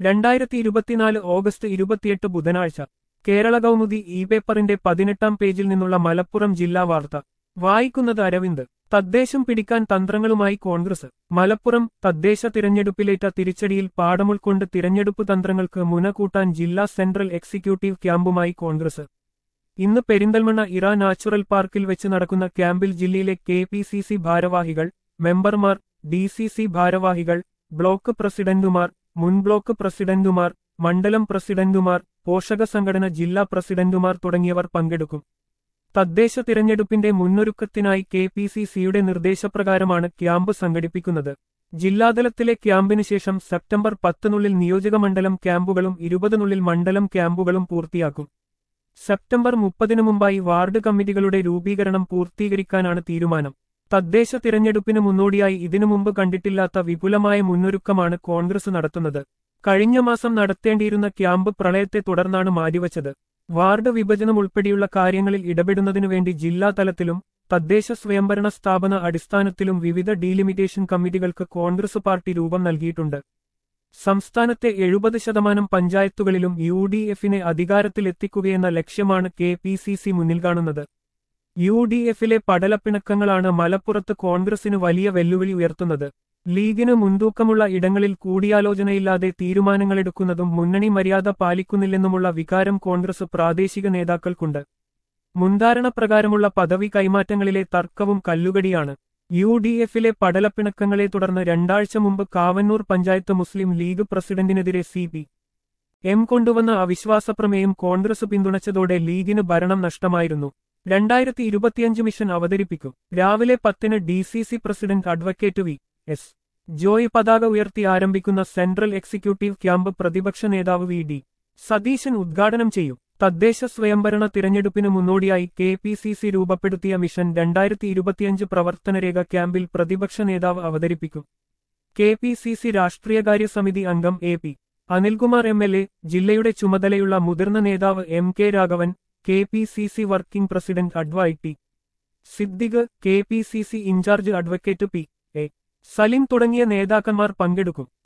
2024 August 28 ബുധനാഴ്ച Kerala Kaumudi E പേപ്പറിന്റെ 18-ാം പേജിൽ നിന്നുള്ള മലപ്പുറം ജില്ലാ വാർത്ത വായിക്കുന്നത് അരവിന്ദ്. തദ്ദേശം പിടിക്കാൻ തന്ത്രങ്ങളുമായി കോൺഗ്രസ്. മലപ്പുറം തദ്ദേശ തിരഞ്ഞെടുപ്പിലേറ്റ തിരിച്ചടിയിൽ പാഠമുൾക്കൊണ്ട് തിരഞ്ഞെടുപ്പ് തന്ത്രങ്ങൾക്ക് മുനകൂട്ടാൻ ജില്ലാ സെൻട്രൽ എക്സിക്യൂട്ടീവ് ക്യാമ്പുമായി കോൺഗ്രസ്. ഇന്ന് പെരിന്തൽമണ്ണ ഇറ നാച്ചുറൽ പാർക്കിൽ വെച്ച് നടക്കുന്ന ക്യാമ്പിൽ ജില്ലയിലെ KPCC ഭാരവാഹികൾ, മെമ്പർമാർ, DCC ഭാരവാഹികൾ, ബ്ലോക്ക് പ്രസിഡന്റുമാർ, മുൻ ബ്ലോക്ക് പ്രസിഡന്റുമാർ, മണ്ഡലം പ്രസിഡന്റുമാർ, പോഷക സംഘടന ജില്ലാ പ്രസിഡന്റുമാർ തുടങ്ങിയവർ പങ്കെടുക്കും. തദ്ദേശ തിരഞ്ഞെടുപ്പിന്റെ മുന്നൊരുക്കത്തിനായി KPCCയുടെ നിർദ്ദേശപ്രകാരമാണ് ക്യാമ്പ് സംഘടിപ്പിക്കുന്നത്. ജില്ലാതലത്തിലെ ക്യാമ്പിന് ശേഷം സെപ്റ്റംബർ 10-നുള്ളിൽ നിയോജകമണ്ഡലം ക്യാമ്പുകളും 20-നുള്ളിൽ മണ്ഡലം ക്യാമ്പുകളും പൂർത്തിയാക്കും. സെപ്റ്റംബർ 30-ന് മുമ്പായി വാർഡ് കമ്മിറ്റികളുടെ രൂപീകരണം പൂർത്തീകരിക്കാനാണ് തീരുമാനം. തദ്ദേശ തിരഞ്ഞെടുപ്പിന് മുന്നോടിയായി ഇതിനു മുമ്പ് കണ്ടിട്ടില്ലാത്ത വിപുലമായ മുന്നൊരുക്കമാണ് കോൺഗ്രസ് നടത്തുന്നത്. കഴിഞ്ഞ മാസം നടത്തേണ്ടിയിരുന്ന ക്യാമ്പ് പ്രളയത്തെ തുടർന്നാണ് മാറ്റിവച്ചത്. വാർഡ് വിഭജനം ഉൾപ്പെടെയുള്ള കാര്യങ്ങളിൽ ഇടപെടുന്നതിനുവേണ്ടി ജില്ലാതലത്തിലും തദ്ദേശ സ്വയംഭരണ സ്ഥാപന അടിസ്ഥാനത്തിലും വിവിധ ഡീലിമിറ്റേഷൻ കമ്മിറ്റികൾക്ക് കോൺഗ്രസ് പാർട്ടി രൂപം നൽകിയിട്ടുണ്ട്. സംസ്ഥാനത്തെ 70% പഞ്ചായത്തുകളിലും UDFനെ അധികാരത്തിലെത്തിക്കുകയെന്ന ലക്ഷ്യമാണ് KPCC മുന്നിൽ കാണുന്നത്. UDFിലെ പടലപ്പിണക്കങ്ങളാണ് മലപ്പുറത്ത് കോൺഗ്രസിന് വലിയ വെല്ലുവിളി ഉയർത്തുന്നത്. ലീഗിന് മുൻതൂക്കമുള്ള ഇടങ്ങളിൽ കൂടിയാലോചനയില്ലാതെ തീരുമാനങ്ങളെടുക്കുന്നതും മുന്നണി മര്യാദ പാലിക്കുന്നില്ലെന്നുമുള്ള വികാരം കോൺഗ്രസ് പ്രാദേശിക നേതാക്കൾക്കുണ്ട്. മുൻധാരണ പ്രകാരമുള്ള പദവി കൈമാറ്റങ്ങളിലെ തർക്കവും കല്ലുകടിയാണ്. UDFിലെ പടലപ്പിണക്കങ്ങളെ തുടർന്ന് 2 ആഴ്ച മുമ്പ് കാവന്നൂർ പഞ്ചായത്ത് മുസ്ലിം ലീഗ് പ്രസിഡന്റിനെതിരെ CPM കൊണ്ടുവന്ന അവിശ്വാസപ്രമേയം കോൺഗ്രസ് പിന്തുണച്ചതോടെ ലീഗിന് ഭരണം നഷ്ടമായിരുന്നു. 2025 മിഷൻ അവതരിപ്പിക്കും. രാവിലെ 10-ന് DCC president advocate V.S. Joy പതാക ഉയർത്തി ആരംഭിക്കുന്ന സെൻട്രൽ എക്സിക്യൂട്ടീവ് ക്യാമ്പ് പ്രതിപക്ഷ നേതാവ് VD. സതീശൻ ഉദ്ഘാടനം ചെയ്യും. തദ്ദേശ സ്വയംഭരണ തിരഞ്ഞെടുപ്പിന് മുന്നോടിയായി KPCC രൂപപ്പെടുത്തിയ മിഷൻ 2025 പ്രവർത്തനരേഖ ക്യാമ്പിൽ പ്രതിപക്ഷ നേതാവ് അവതരിപ്പിക്കും. KPCC രാഷ്ട്രീയകാര്യ സമിതി അംഗം AP. അനിൽകുമാർ MLA, ജില്ലയുടെ ചുമതലയുള്ള മുതിർന്ന നേതാവ് MK Raghavan, KPCC working president അഡ്വ. Siddique, KPCC in charge advocate P.A. Salim തുടങ്ങിയ നേതാക്കന്മാർ പങ്കെടുക്കും.